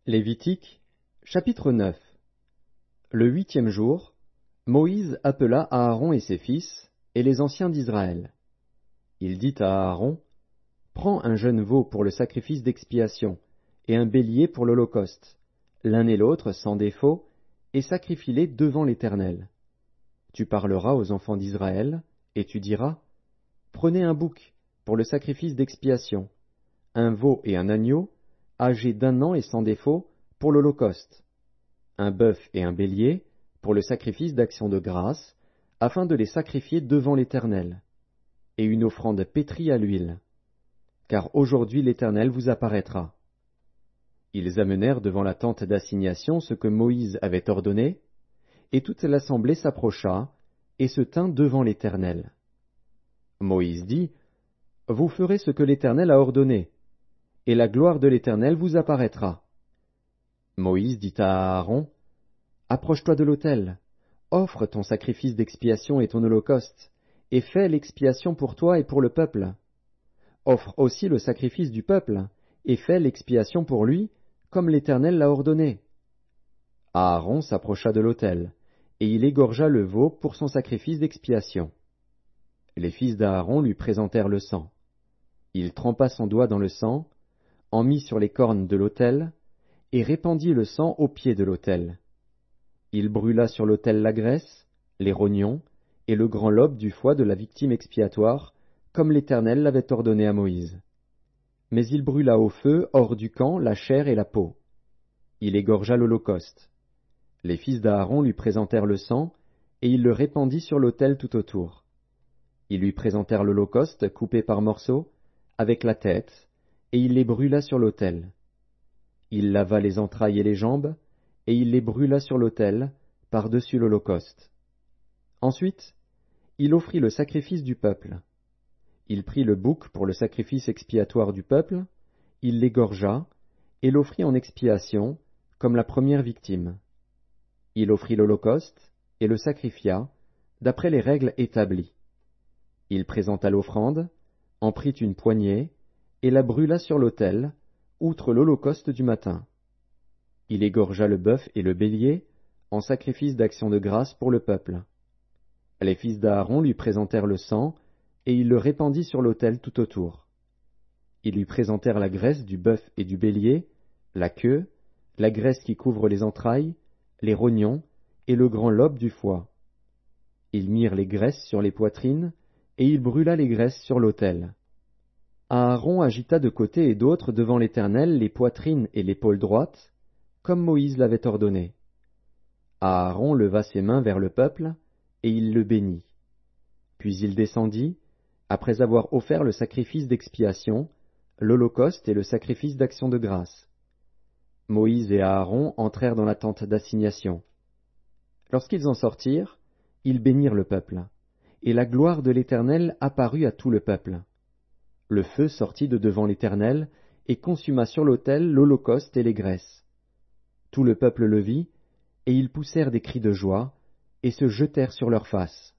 Lévitique, chapitre 9. Le 8e jour, Moïse appela Aaron et ses fils, et les anciens d'Israël. Il dit à Aaron, « Prends un jeune veau pour le sacrifice d'expiation, et un bélier pour l'holocauste, l'un et l'autre sans défaut, et sacrifie-les devant l'Éternel. Tu parleras aux enfants d'Israël, et tu diras, « Prenez un bouc pour le sacrifice d'expiation, un veau et un agneau, âgés d'1 an et sans défaut, pour l'holocauste, un bœuf et un bélier, pour le sacrifice d'action de grâce, afin de les sacrifier devant l'Éternel, et une offrande pétrie à l'huile. Car aujourd'hui l'Éternel vous apparaîtra. » Ils amenèrent devant la tente d'assignation ce que Moïse avait ordonné, et toute l'assemblée s'approcha, et se tint devant l'Éternel. Moïse dit, « Vous ferez ce que l'Éternel a ordonné, et la gloire de l'Éternel vous apparaîtra. » Moïse dit à Aaron, « Approche-toi de l'autel, offre ton sacrifice d'expiation et ton holocauste, et fais l'expiation pour toi et pour le peuple. Offre aussi le sacrifice du peuple, et fais l'expiation pour lui, comme l'Éternel l'a ordonné. » Aaron s'approcha de l'autel, et il égorgea le veau pour son sacrifice d'expiation. Les fils d'Aaron lui présentèrent le sang. Il trempa son doigt dans le sang, en mit sur les cornes de l'autel, et répandit le sang au pied de l'autel. Il brûla sur l'autel la graisse, les rognons, et le grand lobe du foie de la victime expiatoire, comme l'Éternel l'avait ordonné à Moïse. Mais il brûla au feu, hors du camp, la chair et la peau. Il égorgea l'holocauste. Les fils d'Aaron lui présentèrent le sang, et il le répandit sur l'autel tout autour. Ils lui présentèrent l'holocauste coupé par morceaux, avec la tête, et il les brûla sur l'autel. Il lava les entrailles et les jambes, et il les brûla sur l'autel, par-dessus l'holocauste. Ensuite, il offrit le sacrifice du peuple. Il prit le bouc pour le sacrifice expiatoire du peuple, il l'égorgea, et l'offrit en expiation, comme la première victime. Il offrit l'holocauste, et le sacrifia, d'après les règles établies. Il présenta l'offrande, en prit une poignée, et la brûla sur l'autel, outre l'holocauste du matin. Il égorgea le bœuf et le bélier, en sacrifice d'action de grâce pour le peuple. Les fils d'Aaron lui présentèrent le sang, et il le répandit sur l'autel tout autour. Ils lui présentèrent la graisse du bœuf et du bélier, la queue, la graisse qui couvre les entrailles, les rognons, et le grand lobe du foie. Ils mirent les graisses sur les poitrines, et il brûla les graisses sur l'autel. Aaron agita de côté et d'autre devant l'Éternel les poitrines et l'épaule droite, comme Moïse l'avait ordonné. Aaron leva ses mains vers le peuple, et il le bénit. Puis il descendit, après avoir offert le sacrifice d'expiation, l'holocauste et le sacrifice d'action de grâce. Moïse et Aaron entrèrent dans la tente d'assignation. Lorsqu'ils en sortirent, ils bénirent le peuple, et la gloire de l'Éternel apparut à tout le peuple. Le feu sortit de devant l'Éternel, et consuma sur l'autel l'holocauste et les graisses. Tout le peuple le vit, et ils poussèrent des cris de joie, et se jetèrent sur leurs faces.